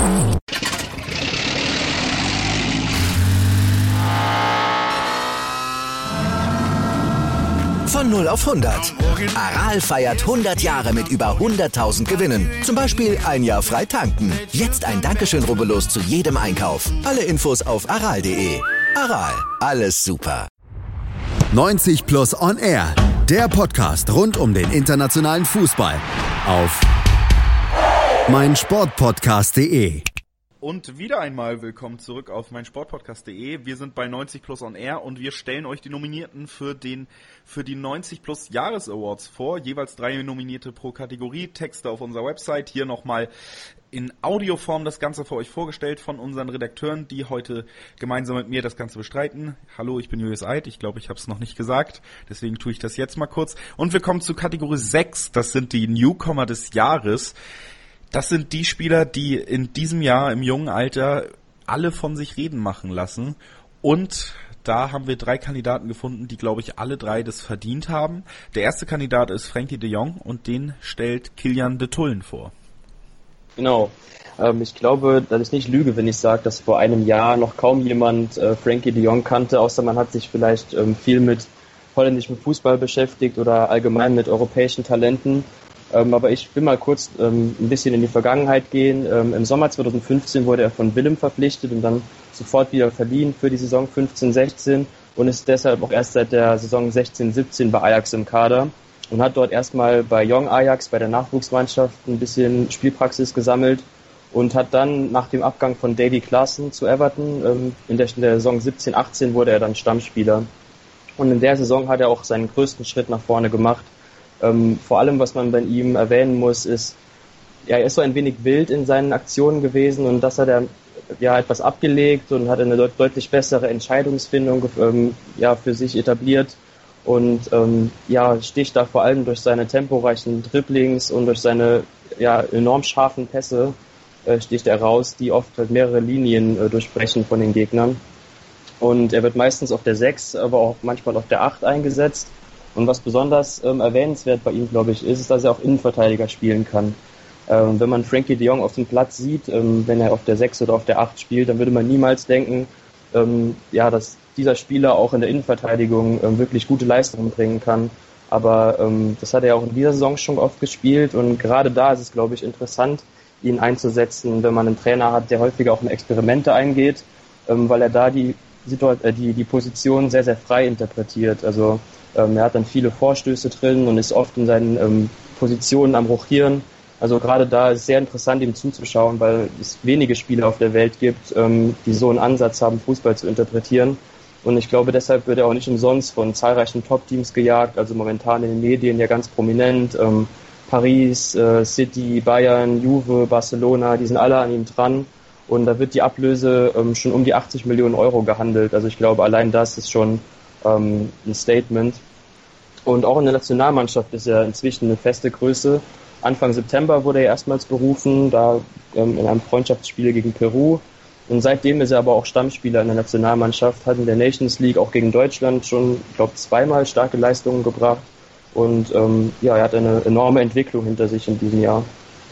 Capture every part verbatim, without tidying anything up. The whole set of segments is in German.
Von null auf hundert. Aral feiert hundert Jahre mit über hunderttausend Gewinnen. Zum Beispiel ein Jahr frei tanken. Jetzt ein Dankeschön, rubbellos zu jedem Einkauf. Alle Infos auf aral punkt de. Aral, alles super. neunzig Plus On Air. Der Podcast rund um den internationalen Fußball. Auf meinsportpodcast punkt de. Und wieder einmal willkommen zurück auf meinsportpodcast punkt de. Wir sind bei neunzig Plus On Air und wir stellen euch die Nominierten für den für die neunzig Plus Jahres Awards vor. Jeweils drei Nominierte pro Kategorie. Texte auf unserer Website. Hier nochmal in Audioform das Ganze für euch vorgestellt von unseren Redakteuren, die heute gemeinsam mit mir das Ganze bestreiten. Hallo, ich bin Julius Eid. Ich glaube, ich habe es noch nicht gesagt. Deswegen tue ich das jetzt mal kurz. Und wir kommen zu Kategorie sechs. Das sind die Newcomer des Jahres. Das sind die Spieler, die in diesem Jahr im jungen Alter alle von sich reden machen lassen. Und da haben wir drei Kandidaten gefunden, die, glaube ich, alle drei das verdient haben. Der erste Kandidat ist Frenkie de Jong und den stellt Kilian de Tullen vor. Genau. Ähm, ich glaube, dass ich nicht lüge, wenn ich sage, dass vor einem Jahr noch kaum jemand äh, Frenkie de Jong kannte, außer man hat sich vielleicht ähm, viel mit holländischem Fußball beschäftigt oder allgemein mit europäischen Talenten. Ähm, aber ich will mal kurz ähm, ein bisschen in die Vergangenheit gehen. Ähm, Im Sommer zwanzig fünfzehn wurde er von Willem verpflichtet und dann sofort wieder verliehen für die Saison fünfzehn sechzehn und ist deshalb auch erst seit der Saison sechzehn siebzehn bei Ajax im Kader und hat dort erstmal bei Young Ajax, bei der Nachwuchsmannschaft, ein bisschen Spielpraxis gesammelt und hat dann nach dem Abgang von Davy Klaassen zu Everton, ähm, in, der, in der Saison siebzehn achtzehn wurde er dann Stammspieler. Und in der Saison hat er auch seinen größten Schritt nach vorne gemacht. Ähm, vor allem, was man bei ihm erwähnen muss, ist, ja, er ist so ein wenig wild in seinen Aktionen gewesen und das hat er ja etwas abgelegt und hat eine deut- deutlich bessere Entscheidungsfindung ähm, ja, für sich etabliert und ähm, ja, sticht da vor allem durch seine temporeichen Dribblings und durch seine ja, enorm scharfen Pässe äh, sticht er raus, die oft halt mehrere Linien äh, durchbrechen von den Gegnern. Und er wird meistens auf der sechs, aber auch manchmal auf der acht eingesetzt. Und was besonders ähm, erwähnenswert bei ihm, glaube ich, ist, ist, dass er auch Innenverteidiger spielen kann. Ähm, wenn man Frenkie de Jong auf dem Platz sieht, ähm, wenn er auf der sechs oder auf der acht spielt, dann würde man niemals denken, ähm, ja, dass dieser Spieler auch in der Innenverteidigung ähm, wirklich gute Leistungen bringen kann. Aber ähm, das hat er auch in dieser Saison schon oft gespielt und gerade da ist es, glaube ich, interessant, ihn einzusetzen, wenn man einen Trainer hat, der häufiger auch in Experimente eingeht, ähm, weil er da die, Situa- äh, die, die Position sehr, sehr frei interpretiert. Also Ähm, er hat dann viele Vorstöße drin und ist oft in seinen ähm, Positionen am Rochieren. Also gerade da ist es sehr interessant, ihm zuzuschauen, weil es wenige Spieler auf der Welt gibt, ähm, die so einen Ansatz haben, Fußball zu interpretieren. Und ich glaube, deshalb wird er auch nicht umsonst von zahlreichen Top-Teams gejagt, also momentan in den Medien ja ganz prominent. Ähm, Paris, äh, City, Bayern, Juve, Barcelona, die sind alle an ihm dran. Und da wird die Ablöse ähm, schon um die achtzig Millionen Euro gehandelt. Also ich glaube, allein das ist schon ein Statement. Und auch in der Nationalmannschaft ist er inzwischen eine feste Größe. Anfang September wurde er erstmals berufen, da ähm, in einem Freundschaftsspiel gegen Peru. Und seitdem ist er aber auch Stammspieler in der Nationalmannschaft, hat in der Nations League auch gegen Deutschland schon, ich glaube, zweimal starke Leistungen gebracht. Und ähm, ja, er hat eine enorme Entwicklung hinter sich in diesem Jahr.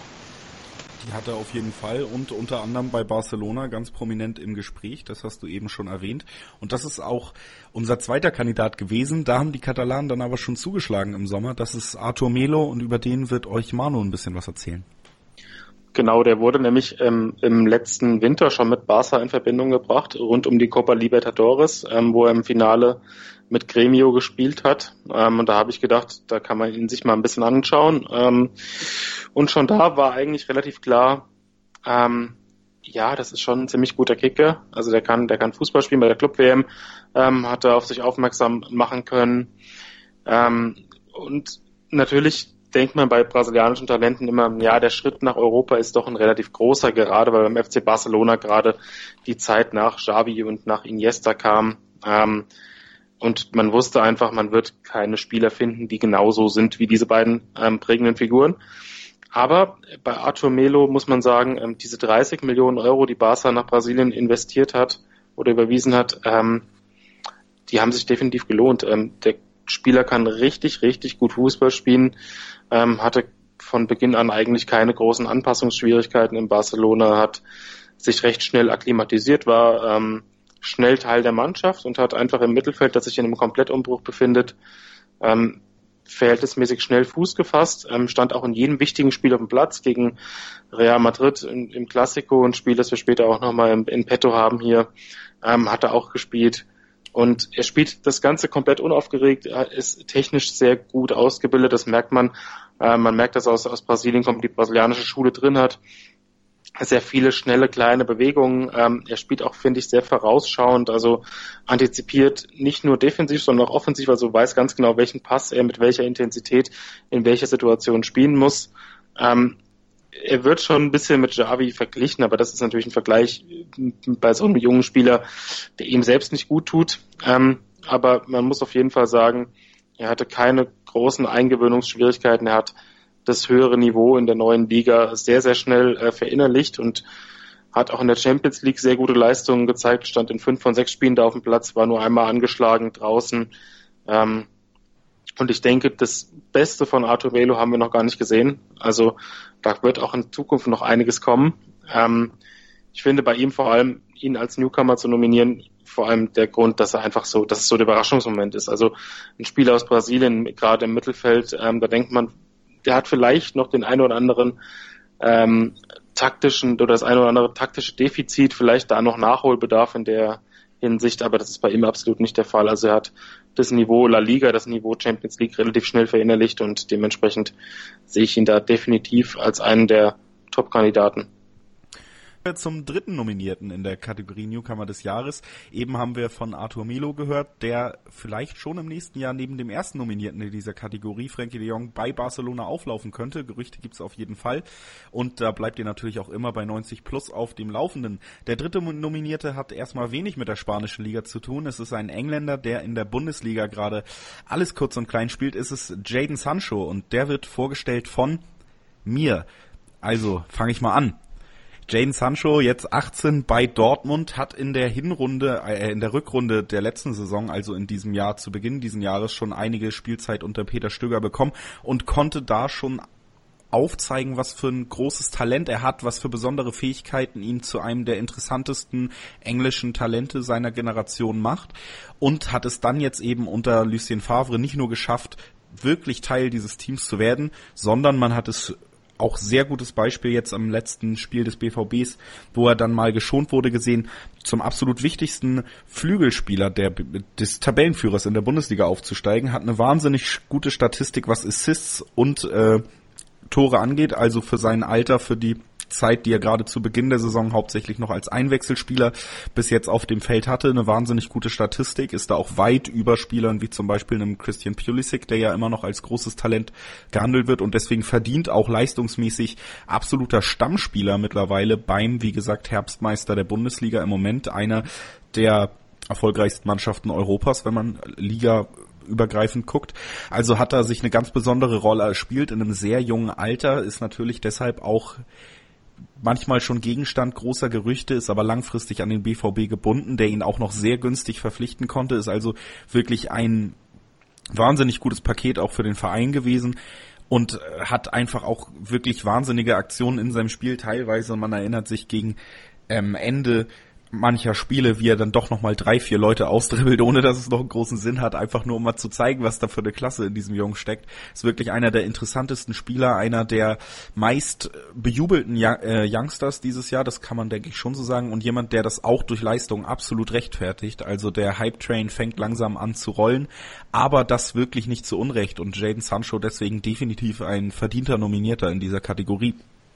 Die hat er auf jeden Fall und unter anderem bei Barcelona ganz prominent im Gespräch, das hast du eben schon erwähnt. Und das ist auch unser zweiter Kandidat gewesen, da haben die Katalanen dann aber schon zugeschlagen im Sommer. Das ist Arthur Melo und über den wird euch Manu ein bisschen was erzählen. Genau, der wurde nämlich ähm, im letzten Winter schon mit Barca in Verbindung gebracht, rund um die Copa Libertadores, ähm, wo er im Finale mit Gremio gespielt hat. Ähm, und da habe ich gedacht, da kann man ihn sich mal ein bisschen anschauen. Ähm, und schon da war eigentlich relativ klar, ähm, ja, das ist schon ein ziemlich guter Kicker. Also der kann, der kann Fußball spielen. Bei der Club-W M ähm, hat er auf sich aufmerksam machen können. Ähm, und natürlich denkt man bei brasilianischen Talenten immer, ja, der Schritt nach Europa ist doch ein relativ großer, gerade weil beim F C Barcelona gerade die Zeit nach Xavi und nach Iniesta kam. Ähm, und man wusste einfach, man wird keine Spieler finden, die genauso sind wie diese beiden ähm, prägenden Figuren. Aber bei Arthur Melo muss man sagen, ähm, diese dreißig Millionen Euro, die Barca nach Brasilien investiert hat oder überwiesen hat, ähm, die haben sich definitiv gelohnt. Ähm, der Spieler kann richtig, richtig gut Fußball spielen, ähm, hatte von Beginn an eigentlich keine großen Anpassungsschwierigkeiten in Barcelona, hat sich recht schnell akklimatisiert, war ähm, schnell Teil der Mannschaft und hat einfach im Mittelfeld, das sich in einem Komplettumbruch befindet, ähm, verhältnismäßig schnell Fuß gefasst, ähm, stand auch in jedem wichtigen Spiel auf dem Platz gegen Real Madrid in, im Clasico, ein Spiel, das wir später auch nochmal in, in petto haben hier, ähm, hat er auch gespielt. Und er spielt das Ganze komplett unaufgeregt, er ist technisch sehr gut ausgebildet, das merkt man. Äh, man merkt, dass er aus, aus Brasilien kommt, die brasilianische Schule drin hat. Sehr viele schnelle, kleine Bewegungen. Ähm, er spielt auch, finde ich, sehr vorausschauend, also antizipiert nicht nur defensiv, sondern auch offensiv, also weiß ganz genau, welchen Pass er mit welcher Intensität in welcher Situation spielen muss. Ähm, er wird schon ein bisschen mit Xavi verglichen, aber das ist natürlich ein Vergleich bei so einem jungen Spieler, der ihm selbst nicht gut tut. Ähm, aber man muss auf jeden Fall sagen, er hatte keine großen Eingewöhnungsschwierigkeiten. Er hat das höhere Niveau in der neuen Liga sehr, sehr schnell äh, verinnerlicht und hat auch in der Champions League sehr gute Leistungen gezeigt, stand in fünf von sechs Spielen da auf dem Platz, war nur einmal angeschlagen draußen. Ähm, und ich denke, das Beste von Arthur Melo haben wir noch gar nicht gesehen. Also da wird auch in Zukunft noch einiges kommen. Ähm, ich finde bei ihm vor allem, ihn als Newcomer zu nominieren, vor allem der Grund, dass er einfach so, dass es so der Überraschungsmoment ist. Also ein Spieler aus Brasilien, gerade im Mittelfeld, ähm, da denkt man, der hat vielleicht noch den einen oder anderen ähm, taktischen oder das eine oder andere taktische Defizit, vielleicht da noch Nachholbedarf in der Hinsicht, aber das ist bei ihm absolut nicht der Fall. Also er hat das Niveau La Liga, das Niveau Champions League relativ schnell verinnerlicht und dementsprechend sehe ich ihn da definitiv als einen der Top-Kandidaten. Zum dritten Nominierten in der Kategorie Newcomer des Jahres. Eben haben wir von Arthur Melo gehört, der vielleicht schon im nächsten Jahr neben dem ersten Nominierten in dieser Kategorie, Frenkie de Jong, bei Barcelona auflaufen könnte. Gerüchte gibt es auf jeden Fall. Und da bleibt ihr natürlich auch immer bei neunzig plus auf dem Laufenden. Der dritte Nominierte hat erstmal wenig mit der spanischen Liga zu tun. Es ist ein Engländer, der in der Bundesliga gerade alles kurz und klein spielt. Es ist Jadon Sancho und der wird vorgestellt von mir. Also fange ich mal an. Jadon Sancho, jetzt achtzehn bei Dortmund, hat in der Hinrunde, äh, in der Rückrunde der letzten Saison, also in diesem Jahr, zu Beginn dieses Jahres schon einige Spielzeit unter Peter Stöger bekommen und konnte da schon aufzeigen, was für ein großes Talent er hat, was für besondere Fähigkeiten ihn zu einem der interessantesten englischen Talente seiner Generation macht und hat es dann jetzt eben unter Lucien Favre nicht nur geschafft, wirklich Teil dieses Teams zu werden, sondern man hat es auch sehr gutes Beispiel jetzt am letzten Spiel des B V Bs, wo er dann mal geschont wurde, gesehen, zum absolut wichtigsten Flügelspieler der, des Tabellenführers in der Bundesliga aufzusteigen, hat eine wahnsinnig gute Statistik, was Assists und äh, Tore angeht, also für sein Alter, für die Zeit, die er gerade zu Beginn der Saison hauptsächlich noch als Einwechselspieler bis jetzt auf dem Feld hatte, eine wahnsinnig gute Statistik, ist da auch weit über Spielern wie zum Beispiel einem Christian Pulisic, der ja immer noch als großes Talent gehandelt wird und deswegen verdient auch leistungsmäßig absoluter Stammspieler mittlerweile beim, wie gesagt, Herbstmeister der Bundesliga im Moment, einer der erfolgreichsten Mannschaften Europas, wenn man Liga übergreifend guckt. Also hat er sich eine ganz besondere Rolle erspielt in einem sehr jungen Alter, ist natürlich deshalb auch manchmal schon Gegenstand großer Gerüchte, ist aber langfristig an den B V B gebunden, der ihn auch noch sehr günstig verpflichten konnte, ist also wirklich ein wahnsinnig gutes Paket auch für den Verein gewesen und hat einfach auch wirklich wahnsinnige Aktionen in seinem Spiel teilweise, und man erinnert sich gegen ähm, Ende mancher Spiele, wie er dann doch nochmal drei, vier Leute ausdribbelt, ohne dass es noch einen großen Sinn hat, einfach nur um mal zu zeigen, was da für eine Klasse in diesem Jungen steckt. Ist wirklich einer der interessantesten Spieler, einer der meist bejubelten Youngsters dieses Jahr, das kann man, denke ich, schon so sagen, und jemand, der das auch durch Leistung absolut rechtfertigt. Also der Hype-Train fängt langsam an zu rollen, aber das wirklich nicht zu Unrecht, und Jadon Sancho deswegen definitiv ein verdienter Nominierter in dieser Kategorie.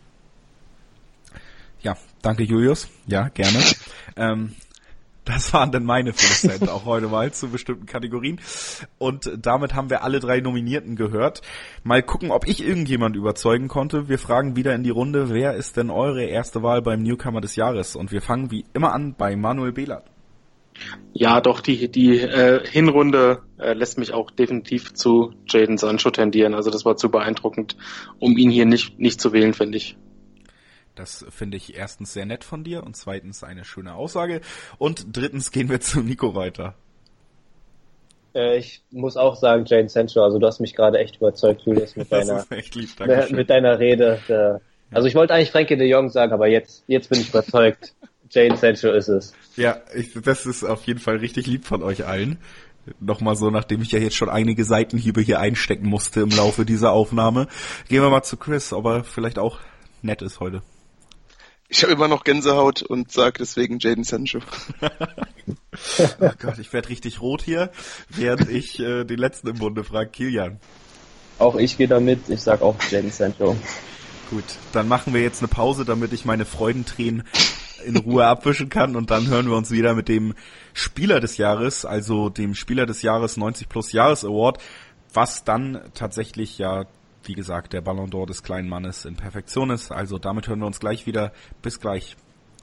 Ja, danke Julius. Ja, gerne. ähm, das waren dann meine fünf Cent auch heute mal zu bestimmten Kategorien. Und damit haben wir alle drei Nominierten gehört. Mal gucken, ob ich irgendjemand überzeugen konnte. Wir fragen wieder in die Runde, wer ist denn eure erste Wahl beim Newcomer des Jahres? Und wir fangen wie immer an bei Manuel Behlert. Ja, doch, die die äh, Hinrunde äh, lässt mich auch definitiv zu Jadon Sancho tendieren. Also das war zu beeindruckend, um ihn hier nicht nicht zu wählen, finde ich. Das finde ich erstens sehr nett von dir und zweitens eine schöne Aussage. Und drittens gehen wir zu Nico weiter. Äh, ich muss auch sagen, Jadon Sancho, also du hast mich gerade echt überzeugt, Julius, mit deiner, lieb, mit deiner Rede. Der, also ich wollte eigentlich Frenkie de Jong sagen, aber jetzt, jetzt bin ich überzeugt, Jadon Sancho ist es. Ja, ich, das ist auf jeden Fall richtig lieb von euch allen. Nochmal so, nachdem ich ja jetzt schon einige Seitenhiebe hier einstecken musste im Laufe dieser Aufnahme. Gehen wir mal zu Chris, ob er vielleicht auch nett ist heute. Ich habe immer noch Gänsehaut und sage deswegen Jadon Sancho. Oh Gott, ich werde richtig rot hier, während ich äh, den letzten im Bunde frage, Kilian. Auch ich gehe damit, ich sag auch Jadon Sancho. Gut, dann machen wir jetzt eine Pause, damit ich meine Freudentränen in Ruhe abwischen kann und dann hören wir uns wieder mit dem Spieler des Jahres, also dem Spieler des Jahres neunzig Plus Jahres Award, was dann tatsächlich ja, wie gesagt, der Ballon d'Or des kleinen Mannes in Perfektion ist. Also damit hören wir uns gleich wieder. Bis gleich.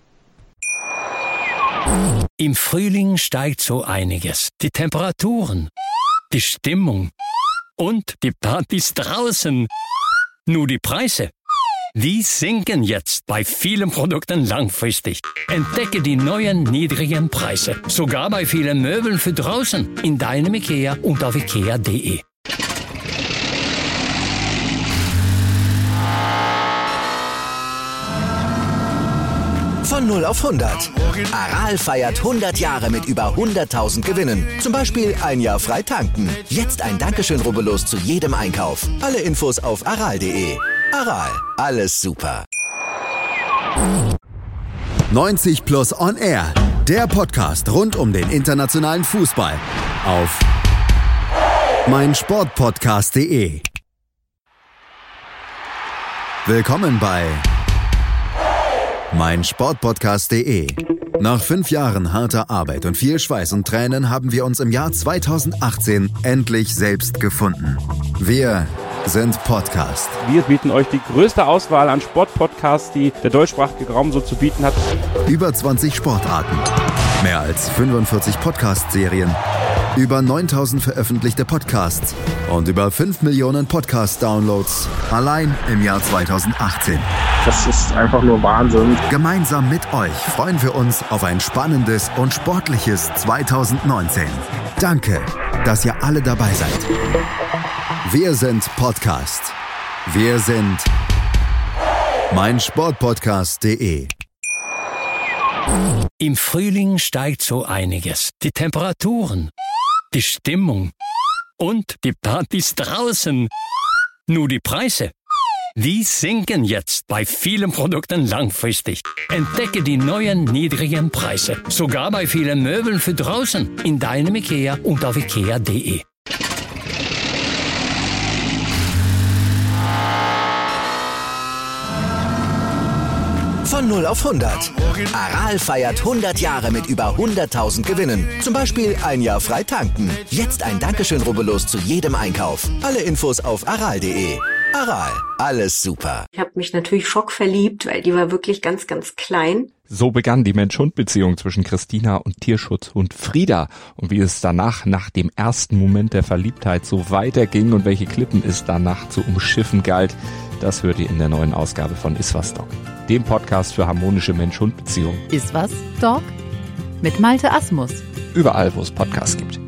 Im Frühling steigt so einiges. Die Temperaturen, die Stimmung und die Partys draußen. Nur die Preise, die sinken jetzt bei vielen Produkten langfristig. Entdecke die neuen niedrigen Preise. Sogar bei vielen Möbeln für draußen. In deinem Ikea und auf ikea punkt de. Von null auf hundert. Aral feiert hundert Jahre mit über hunderttausend Gewinnen. Zum Beispiel ein Jahr frei tanken. Jetzt ein Dankeschön, rubbellos zu jedem Einkauf. Alle Infos auf aral punkt de. Aral, alles super. neunzig Plus On Air, der Podcast rund um den internationalen Fußball auf meinsportpodcast punkt de. Willkommen bei meinsportpodcast punkt de. Nach fünf Jahren harter Arbeit und viel Schweiß und Tränen haben wir uns im Jahr zweitausendachtzehn endlich selbst gefunden. Wir sind Podcast. Wir bieten euch die größte Auswahl an Sportpodcasts, die der deutschsprachige Raum so zu bieten hat. Über zwanzig Sportarten, mehr als fünfundvierzig Podcast-Serien, über neuntausend veröffentlichte Podcasts und über fünf Millionen Podcast-Downloads allein im Jahr zweitausendachtzehn. Das ist einfach nur Wahnsinn. Gemeinsam mit euch freuen wir uns auf ein spannendes und sportliches zweitausendneunzehn. Danke, dass ihr alle dabei seid. Wir sind Podcast. Wir sind meinsportpodcast punkt de. Im Frühling steigt so einiges. Die Temperaturen, die Stimmung und die Partys draußen. Nur die Preise, die sinken jetzt bei vielen Produkten langfristig. Entdecke die neuen niedrigen Preise. Sogar bei vielen Möbeln für draußen. In deinem Ikea und auf ikea punkt de. Von null auf hundert. Aral feiert hundert Jahre mit über hunderttausend Gewinnen. Zum Beispiel ein Jahr frei tanken. Jetzt ein Dankeschön, rubbellos zu jedem Einkauf. Alle Infos auf aral punkt de. Aral, alles super. Ich habe mich natürlich schockverliebt, weil die war wirklich ganz, ganz klein. So begann die Mensch-Hund-Beziehung zwischen Christina und Tierschutzhund Frieda. Und wie es danach, nach dem ersten Moment der Verliebtheit, so weiterging und welche Klippen es danach zu umschiffen galt, das hört ihr in der neuen Ausgabe von Iswas Dog, dem Podcast für harmonische Mensch-Hund-Beziehungen. Iswas Dog? Mit Malte Asmus. Überall, wo es Podcasts gibt.